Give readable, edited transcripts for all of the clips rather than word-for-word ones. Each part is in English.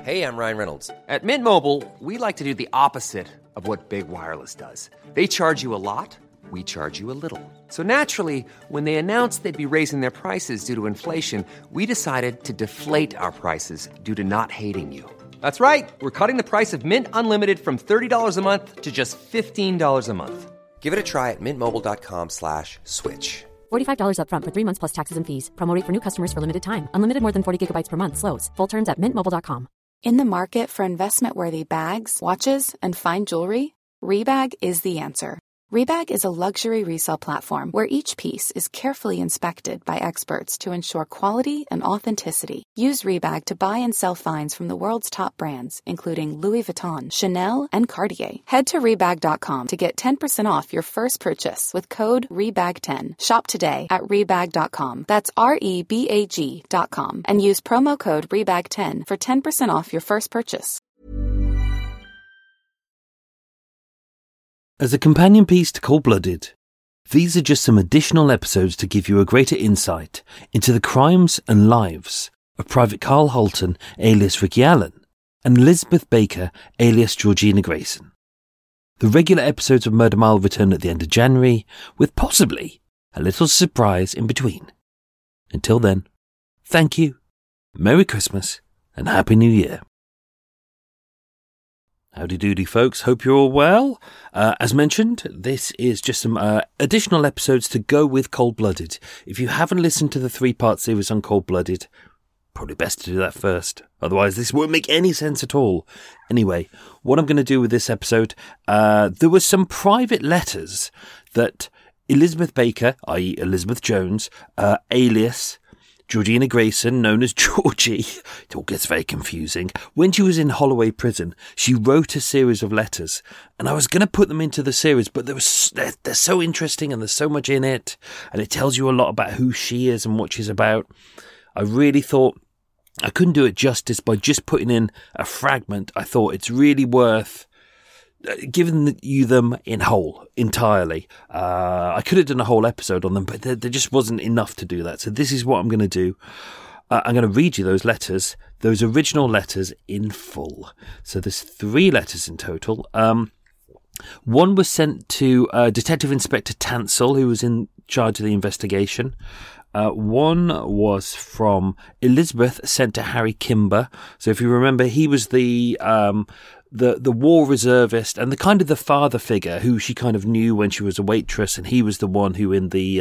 Hey, I'm Ryan Reynolds. At Mint Mobile, we like to do the opposite of what Big Wireless does. They charge you a lot, we charge you a little. So naturally, when they announced they'd be raising their prices due to inflation, we decided to deflate our prices due to not hating you. That's right. We're cutting the price of Mint Unlimited from $30 a month to just $15 a month. Give it a try at mintmobile.com/switch. $45 up front for 3 months plus taxes and fees. Promo rate for new customers for limited time. Unlimited more than 40 gigabytes per month. Slows full terms at mintmobile.com. In the market for investment-worthy bags, watches, and fine jewelry, Rebag is the answer. Rebag is a luxury resale platform where each piece is carefully inspected by experts to ensure quality and authenticity. Use Rebag to buy and sell finds from the world's top brands, including Louis Vuitton, Chanel, and Cartier. Head to Rebag.com to get 10% off your first purchase with code REBAG10. Shop today at Rebag.com. That's REBAG.com. And use promo code REBAG10 for 10% off your first purchase. As a companion piece to Cold-Blooded, these are just some additional episodes to give you a greater insight into the crimes and lives of Private Carl Holton, alias Ricky Allen, and Elizabeth Baker, alias Georgina Grayson. The regular episodes of Murder Mile return at the end of January, with possibly a little surprise in between. Until then, thank you, Merry Christmas, and Happy New Year. Howdy doody, folks. Hope you're all well. As mentioned, this is just some additional episodes to go with Cold-Blooded. If you haven't listened to the 3-part series on Cold-Blooded, probably best to do that first. Otherwise, this won't make any sense at all. Anyway, what I'm going to do with this episode, there were some private letters that Elizabeth Baker, i.e. Elizabeth Jones, alias Georgina Grayson, known as Georgie, it all gets very confusing. When she was in Holloway Prison, she wrote a series of letters, and I was going to put them into the series, but they're so interesting and there's so much in it, and it tells you a lot about who she is and what she's about. I really thought I couldn't do it justice by just putting in a fragment. I thought it's really worth giving you them in whole, entirely. I could have done a whole episode on them, but there just wasn't enough to do that. So this is what I'm going to do. I'm going to read you those letters, those original letters in full. So there's 3 letters in total. One was sent to Detective Inspector Tansel, who was in charge of the investigation. One was from Elizabeth, sent to Harry Kimber. So if you remember, he was the war reservist and the kind of the father figure who she kind of knew when she was a waitress, and he was the one who in the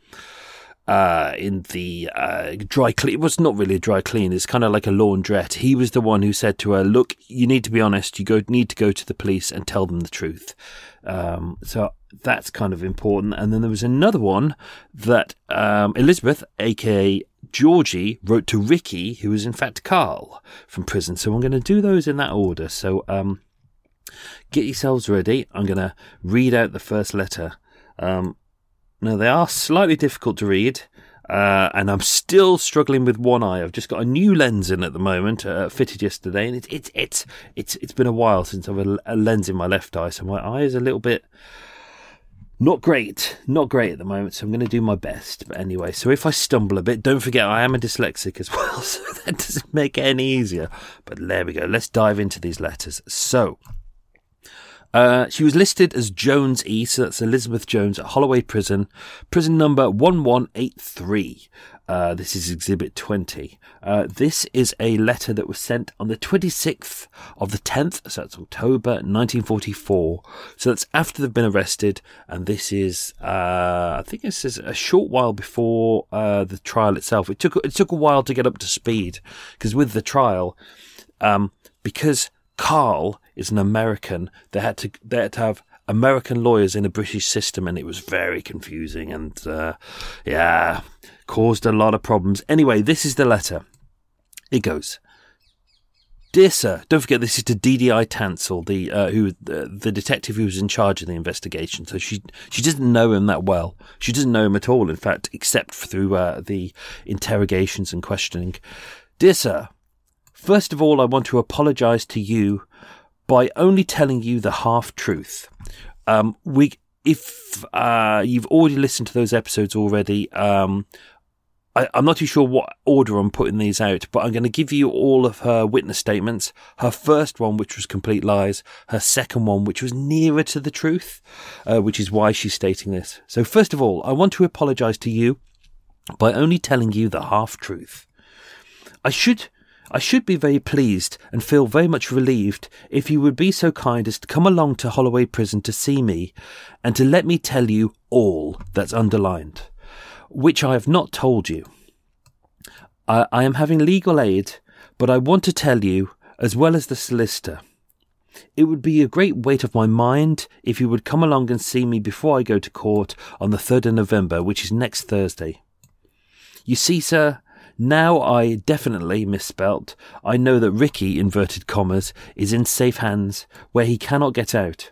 dry clean, it was not really a dry clean, it's kind of like a laundrette. He was the one who said to her, look, you need to be honest, need to go to the police and tell them the truth. So that's kind of important. And then there was another one that Elizabeth, aka Georgie, wrote to Ricky, who was in fact Carl, from prison. So I'm going to do those in that order. So get yourselves ready. I'm going to read out the first letter. Now, they are slightly difficult to read, and I'm still struggling with one eye. I've just got a new lens in at the moment, fitted yesterday, and it's been a while since I've had a lens in my left eye, so my eye is a little bit not great at the moment, so I'm going to do my best. But anyway, so if I stumble a bit, don't forget I am a dyslexic as well, so that doesn't make it any easier. But there we go. Let's dive into these letters. So, she was listed as Jones E, so that's Elizabeth Jones at Holloway Prison, prison number 1183. This is Exhibit 20. This is a letter that was sent on the 26th of the 10th, so that's October 1944. So that's after they've been arrested, and this is, I think this is a short while before the trial itself. It took a while to get up to speed, because with the trial, because Carl is an American, they had to have American lawyers in a British system, and it was very confusing and caused a lot of problems. Anyway, this is the letter. It goes, "Dear Sir," don't forget this is to DDI Tansel, the detective who was in charge of the investigation. So she doesn't know him that well. She doesn't know him at all, in fact, except through the interrogations and questioning. "Dear Sir, first of all, I want to apologise to you by only telling you the half-truth. If you've already listened to those episodes already, I'm not too sure what order I'm putting these out, but I'm going to give you all of her witness statements. Her first one, which was complete lies. Her second one, which was nearer to the truth, which is why she's stating this. So first of all, I want to apologise to you by only telling you the half-truth. I should be very pleased and feel very much relieved if you would be so kind as to come along to Holloway Prison to see me and to let me tell you all that's underlined, which I have not told you. I am having legal aid, but I want to tell you, as well as the solicitor. It would be a great weight off my mind if you would come along and see me before I go to court on the 3rd of November, which is next Thursday. You see, sir, now I definitely misspelt. I know that Ricky, inverted commas, is in safe hands where he cannot get out.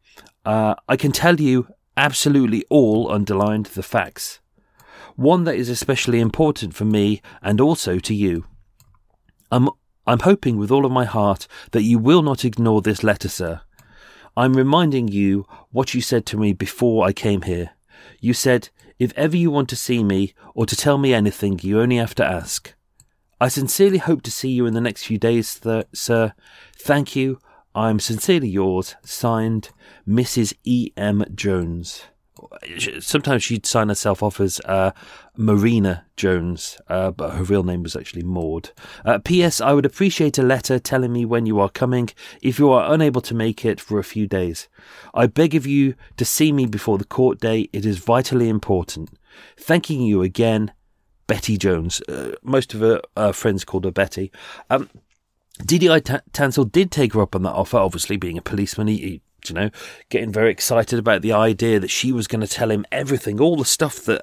I can tell you absolutely all underlined the facts. One that is especially important for me and also to you. I'm hoping with all of my heart that you will not ignore this letter, sir. I'm reminding you what you said to me before I came here. You said, if ever you want to see me or to tell me anything, you only have to ask. I sincerely hope to see you in the next few days, sir. Thank you. I'm sincerely yours. Signed, Mrs. E.M. Jones. Sometimes she'd sign herself off as Marina Jones, but her real name was actually Maud. P.S. I would appreciate a letter telling me when you are coming, if you are unable to make it for a few days. I beg of you to see me before the court day. It is vitally important. Thanking you again, Betty Jones. Most of her friends called her Betty. D.D.I. Tansel did take her up on that offer, obviously being a policeman. He getting very excited about the idea that she was going to tell him everything, all the stuff that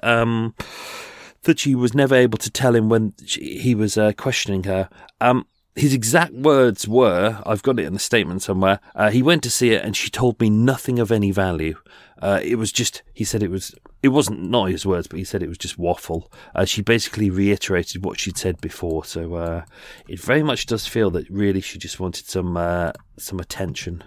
she was never able to tell him when he was questioning her. His exact words were, I've got it in the statement somewhere, he went to see it and she told me nothing of any value. It was just, he said it wasn't not his words, but he said it was just waffle. She basically reiterated what she'd said before, so it very much does feel that really she just wanted some attention.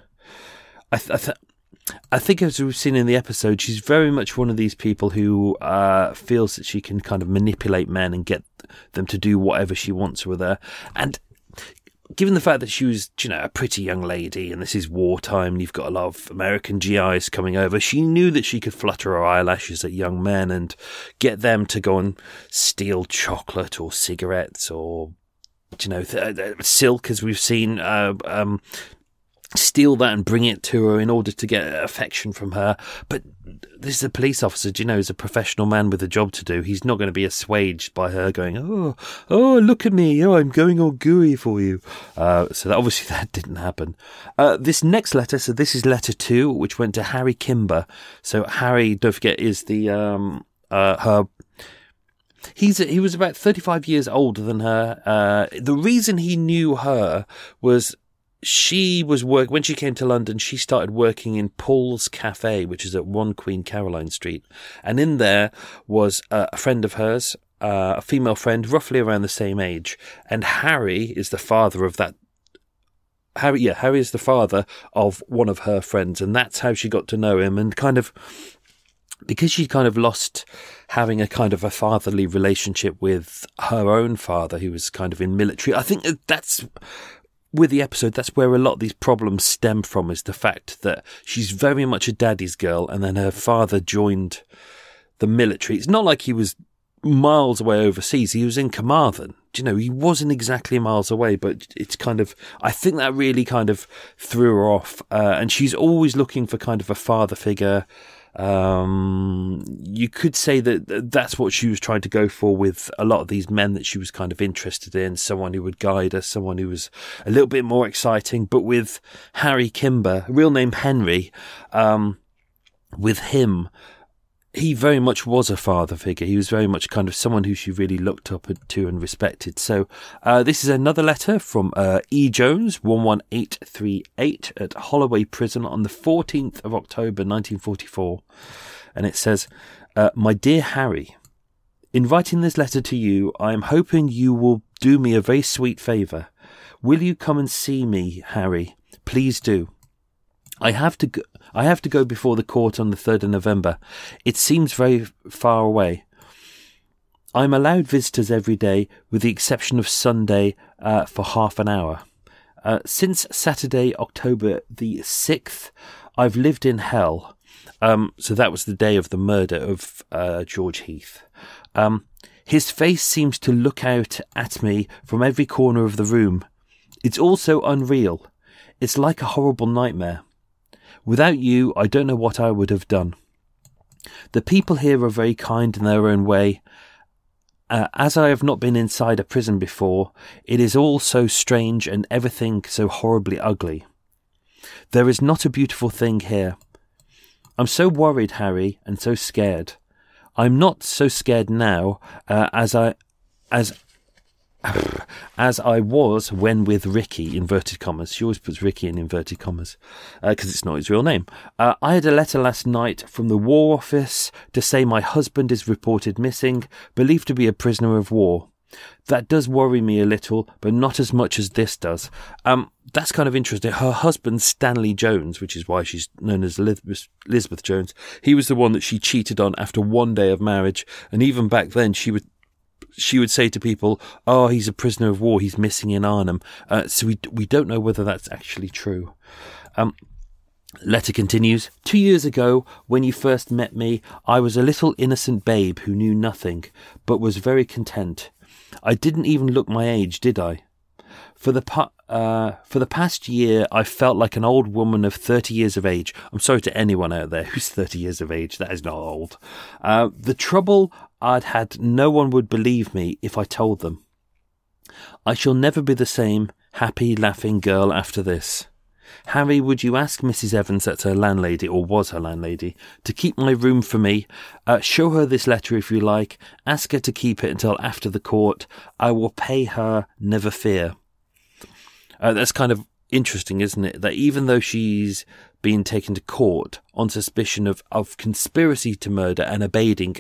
I think, as we've seen in the episode, she's very much one of these people who feels that she can kind of manipulate men and get them to do whatever she wants with her. And given the fact that she was, a pretty young lady, and this is wartime, and you've got a lot of American GIs coming over, she knew that she could flutter her eyelashes at young men and get them to go and steal chocolate or cigarettes or, silk, as we've seen, steal that and bring it to her in order to get affection from her. But this is a police officer, he's a professional man with a job to do. He's not going to be assuaged by her going, oh, look at me, I'm going all gooey for you. So that didn't happen. This next letter, so this is letter 2, which went to Harry Kimber. So Harry, don't forget, is the her. He was about 35 years older than her. The reason he knew her was she was when she came to London, she started working in Paul's Cafe, which is at 1 Queen Caroline Street. And in there was a friend of hers, a female friend, roughly around the same age. And Harry is the father of that. Harry is the father of one of her friends. And that's how she got to know him. And kind of, because she kind of lost having a kind of a fatherly relationship with her own father, who was kind of in military. I think that's, with the episode, that's where a lot of these problems stem from, is the fact that she's very much a daddy's girl, and then her father joined the military. It's not like he was miles away overseas. He was in Carmarthen. He wasn't exactly miles away, but it's kind of, I think that really kind of threw her off. And she's always looking for kind of a father figure. You could say that that's what she was trying to go for with a lot of these men that she was kind of interested in, someone who would guide her, someone who was a little bit more exciting. But with Harry Kimber, real name Henry, with him, he very much was a father figure. He was very much kind of someone who she really looked up to and respected. So this is another letter from E. Jones, 11838 at Holloway Prison on the 14th of October 1944. And it says, My dear Harry, in writing this letter to you, I am hoping you will do me a very sweet favour. Will you come and see me, Harry? Please do. I have to go before the court on the 3rd of November. It seems very far away. I'm allowed visitors every day with the exception of Sunday for half an hour. Since Saturday, October the 6th, I've lived in hell. So that was the day of the murder of George Heath. His face seems to look out at me from every corner of the room. It's all so unreal. It's like a horrible nightmare. Without you, I don't know what I would have done. The people here are very kind in their own way. As I have not been inside a prison before, it is all so strange and everything so horribly ugly. There is not a beautiful thing here. I'm so worried, Harry, and so scared. I'm not so scared now as I was when with Ricky, inverted commas. She always puts Ricky in inverted commas because it's not his real name. I had a letter last night from the War Office to say my husband is reported missing, believed to be a prisoner of war. That does worry me a little, but not as much as this does. That's kind of interesting. Her husband, Stanley Jones, which is why she's known as Elizabeth Jones, he was the one that she cheated on after one day of marriage. And even back then, she would say to people, oh, he's a prisoner of war, he's missing in Arnhem. So we don't know whether that's actually true. Letter continues. 2 years ago, when you first met me, I was a little innocent babe who knew nothing, but was very content. I didn't even look my age, did I? For the past year, I felt like an old woman of 30 years of age. I'm sorry to anyone out there who's 30 years of age. That is not old. The trouble I'd had, no one would believe me if I told them. I shall never be the same happy, laughing girl after this. Harry, would you ask Mrs. Evans, that's her landlady, or was her landlady, to keep my room for me? Show her this letter if you like. Ask her to keep it until after the court. I will pay her, never fear. That's kind of interesting, isn't it? That even though she's been taken to court on suspicion of conspiracy to murder and aiding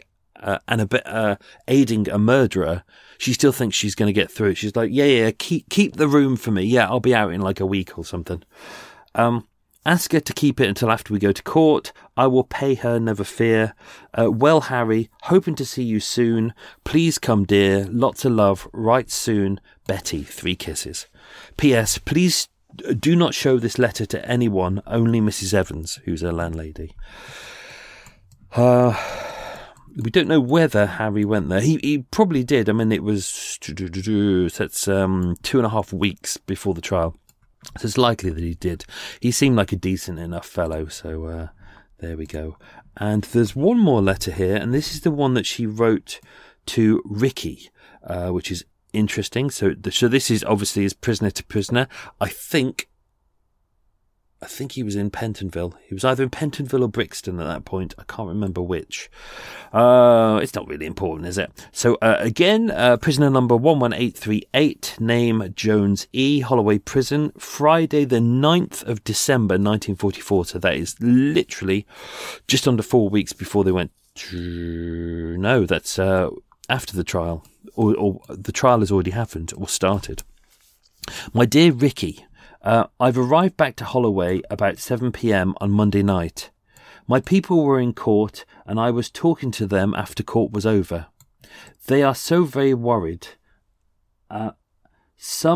a murderer, she still thinks she's going to get through it. She's like, yeah, keep the room for me. Yeah, I'll be out in like a week or something. Ask her to keep it until after we go to court. I will pay her, never fear. Well, Harry, hoping to see you soon. Please come, dear. Lots of love. Right soon. Betty, 3 kisses. P.S. Please do not show this letter to anyone, only Mrs. Evans, who's her landlady. We don't know whether Harry went there. He probably did. I mean, it was that's 2.5 weeks before the trial. So it's likely that he did. He seemed like a decent enough fellow. So there we go. And there's one more letter here, and this is the one that she wrote to Ricky, which is interesting. So this is obviously his prisoner to prisoner. I think he was in Pentonville. He was either in Pentonville or Brixton at that point. I can't remember which. It's not really important, is it? So again, prisoner number 11838, name Jones E, Holloway Prison, Friday the 9th of December 1944. So that is literally just under 4 weeks before they went to... No, that's after the trial. Or the trial has already happened or started. My dear Ricky... I've arrived back to Holloway about 7 p.m. on Monday night. My people were in court and I was talking to them after court was over. They are so very worried. It's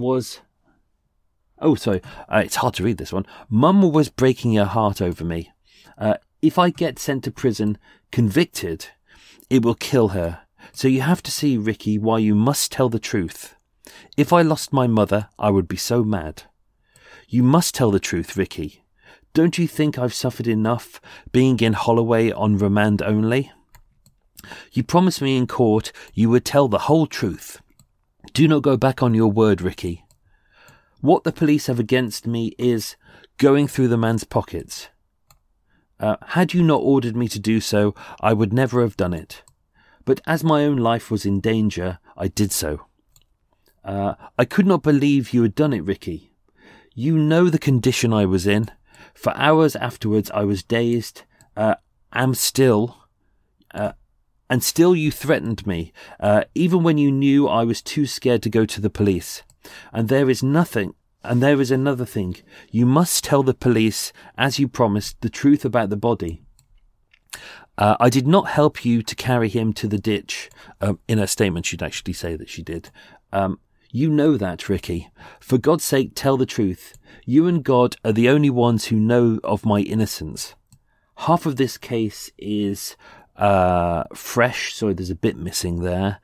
hard to read this one. Mum was breaking her heart over me. If I get sent to prison, convicted, it will kill her. So you have to see, Ricky, why you must tell the truth. If I lost my mother, I would be so mad. You must tell the truth, Ricky. Don't you think I've suffered enough, being in Holloway on remand only? You promised me in court you would tell the whole truth. Do not go back on your word, Ricky. What the police have against me is going through the man's pockets. Had you not ordered me to do so, I would never have done it. But as my own life was in danger, I did so. I could not believe you had done it, Ricky. You know the condition I was in. For hours afterwards I was dazed, and still you threatened me, even when you knew I was too scared to go to the police. And there is another thing. You must tell the police, as you promised, the truth about the body. I did not help you to carry him to the ditch. In her statement, she'd actually say that she did. You know that, Ricky. For God's sake, tell the truth. You and God are the only ones who know of my innocence. Half of this case is fresh. Sorry, there's a bit missing there.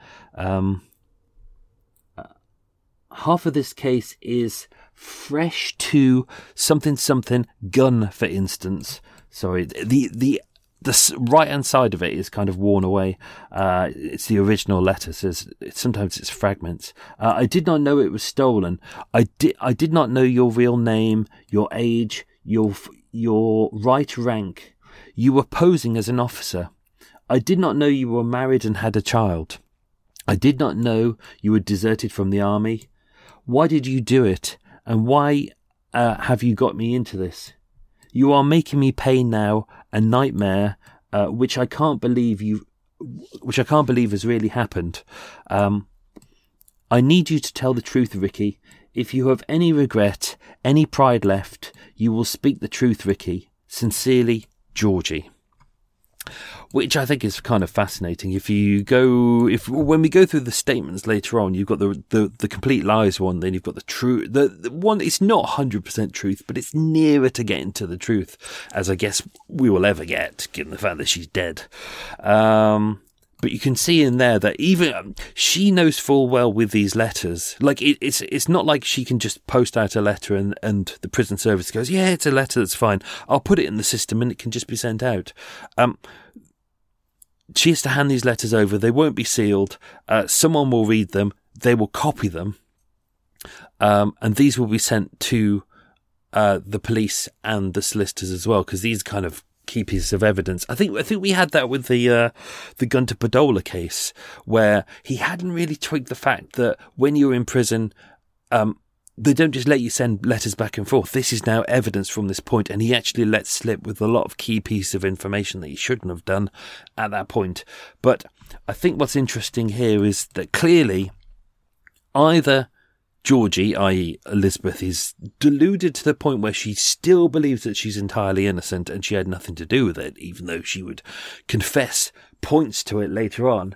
Half of this case is fresh to something gun, for instance. Sorry, the right hand side of it is kind of worn away. It's the original letter. Says sometimes it's fragments. I did not know it was stolen. I did not know your real name, your age, your right rank. You were posing as an officer. I did not know you were married and had a child. I did not know you were deserted from the army. Why did you do it? And why have you got me into this? You are making me pay now a nightmare, which I can't believe has really happened. I need you to tell the truth, Ricky. If you have any regret, any pride left, you will speak the truth, Ricky. Sincerely, Georgie. Which I think is kind of fascinating. When we go through the statements later on, you've got the complete lies one, then you've got the true, the one. It's not 100% truth, but it's nearer to getting to the truth, as I guess we will ever get, given the fact that she's dead. But you can see in there that even she knows full well with these letters. Like it's not like she can just post out a letter and the prison service goes, yeah, it's a letter, that's fine. I'll put it in the system and it can just be sent out. She has to hand these letters over. They won't be sealed. Someone will read them. They will copy them. And these will be sent to the police and the solicitors as well, because these kind of key pieces of evidence. I think we had that with the Gunter Padola case, where he hadn't really twigged the fact that when you're in prison, they don't just let you send letters back and forth. This is now evidence from this point, and he actually let slip with a lot of key pieces of information that he shouldn't have done at that point. But I think what's interesting here is that clearly either Georgie, i.e. Elizabeth, is deluded to the point where she still believes that she's entirely innocent and she had nothing to do with it, even though she would confess points to it later on.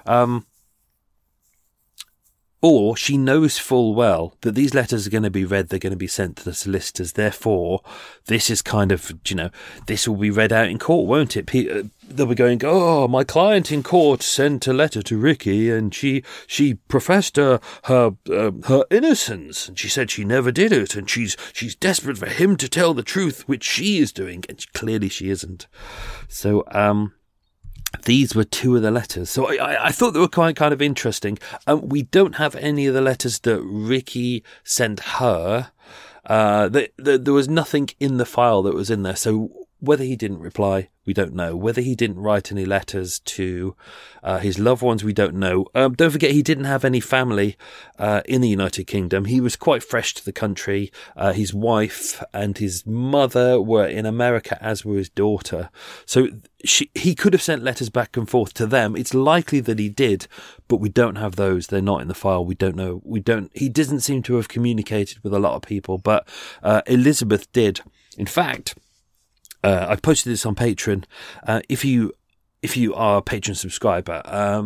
Or she knows full well that these letters are going to be read, they're going to be sent to the solicitors. Therefore, this is kind of, this will be read out in court, won't it? They'll be going, oh, my client in court sent a letter to Ricky and she professed her innocence. And she said she never did it. And she's desperate for him to tell the truth, which she is doing. And clearly she isn't. So, these were two of the letters. So I thought they were quite kind of interesting. We don't have any of the letters that Ricky sent her. There was nothing in the file that was in there. So whether he didn't reply, we don't know. Whether he didn't write any letters to his loved ones, we don't know. Don't forget, he didn't have any family in the United Kingdom. He was quite fresh to the country. His wife and his mother were in America, as were his daughter. So he could have sent letters back and forth to them. It's likely that he did, but we don't have those. They're not in the file. We don't know. He doesn't seem to have communicated with a lot of people, but Elizabeth did. In fact, I posted this on Patreon. If you are a Patreon subscriber,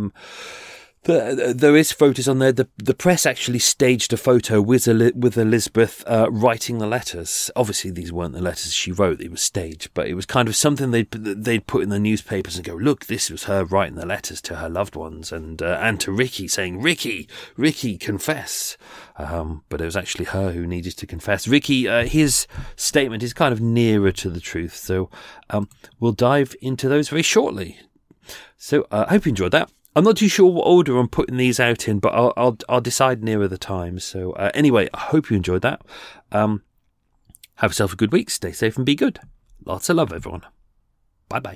there is photos on there. The press actually staged a photo with Elizabeth writing the letters. Obviously, these weren't the letters she wrote; they were staged. But it was kind of something they'd put in the newspapers and go, "Look, this was her writing the letters to her loved ones and to Ricky, saying, Ricky, confess." But it was actually her who needed to confess. Ricky, his statement is kind of nearer to the truth. So we'll dive into those very shortly. So I hope you enjoyed that. I'm not too sure what order I'm putting these out in, but I'll decide nearer the time. So anyway, I hope you enjoyed that. Have yourself a good week. Stay safe and be good. Lots of love, everyone. Bye-bye.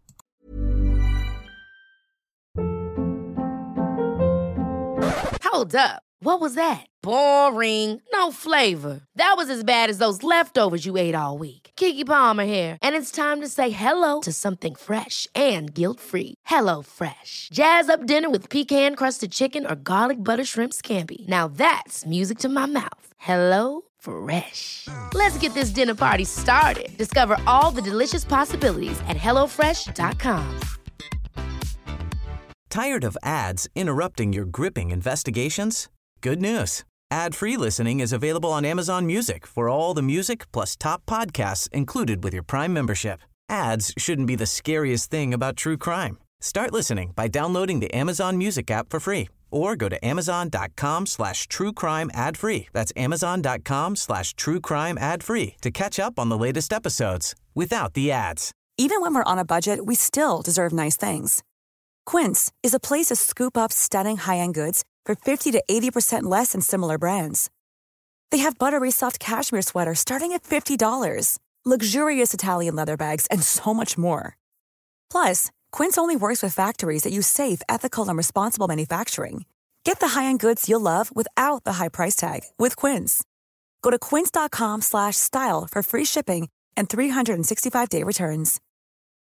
Hold up. What was that? Boring. No flavor. That was as bad as those leftovers you ate all week. Keke Palmer here. And it's time to say hello to something fresh and guilt-free. HelloFresh. Jazz up dinner with pecan-crusted chicken or garlic butter shrimp scampi. Now that's music to my mouth. Hello Fresh. Let's get this dinner party started. Discover all the delicious possibilities at HelloFresh.com. Tired of ads interrupting your gripping investigations? Good news. Ad-free listening is available on Amazon Music for all the music plus top podcasts included with your Prime membership. Ads shouldn't be the scariest thing about true crime. Start listening by downloading the Amazon Music app for free or go to amazon.com/truecrime ad-free. That's amazon.com/truecrime ad-free to catch up on the latest episodes without the ads. Even when we're on a budget, we still deserve nice things. Quince is a place to scoop up stunning high-end goods for 50 to 80% less than similar brands. They have buttery soft cashmere sweaters starting at $50, luxurious Italian leather bags, and so much more. Plus, Quince only works with factories that use safe, ethical, and responsible manufacturing. Get the high-end goods you'll love without the high price tag with Quince. Go to quince.com/style for free shipping and 365-day returns.